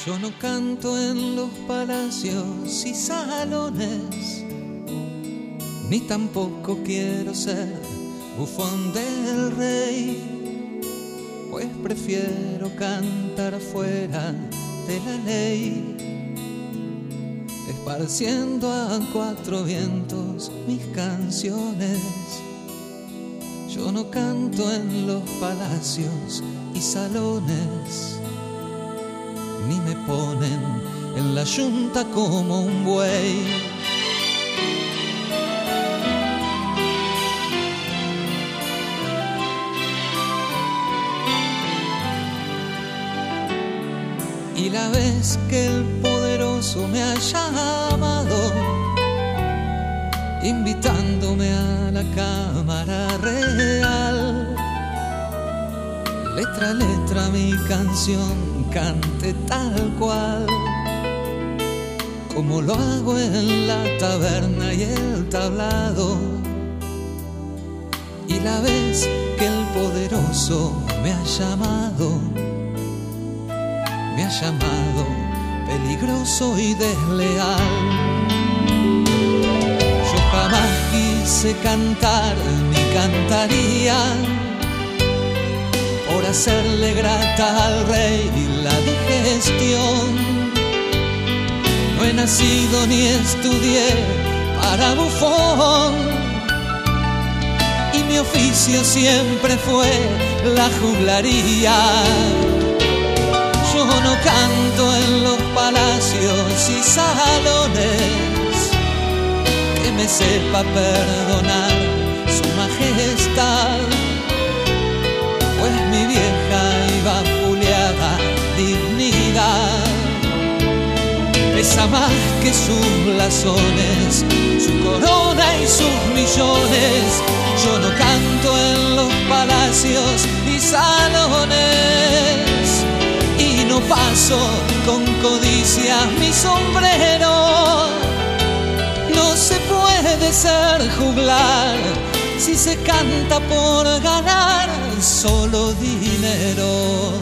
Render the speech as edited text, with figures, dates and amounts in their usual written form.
Yo no canto en los palacios y salones, ni tampoco quiero ser bufón del rey, pues prefiero cantar fuera de la ley, esparciendo a cuatro vientos mis canciones. Yo no canto en los palacios y salones, ni me ponen en la yunta como un buey. Y la vez que el poderoso me ha llamado, invitándome a la cámara real, letra a letra mi canción cante tal cual, como lo hago en la taberna y el tablado. Y la vez que el poderoso me ha llamado peligroso y desleal. Yo jamás quise cantar ni cantaría por hacerle grata al rey la digestión. No he nacido ni estudié para bufón, y mi oficio siempre fue la juglaría. Yo no canto en los palacios y salones, que me sepa perdonar su majestad, pues mi vieja y vapuleada dignidad pesa más que sus blasones, su corona y sus millones. Yo no canto en los palacios y salones, y no paso con codicia mi sombrero. No se puede ser juglar si se canta por ganar solo dinero.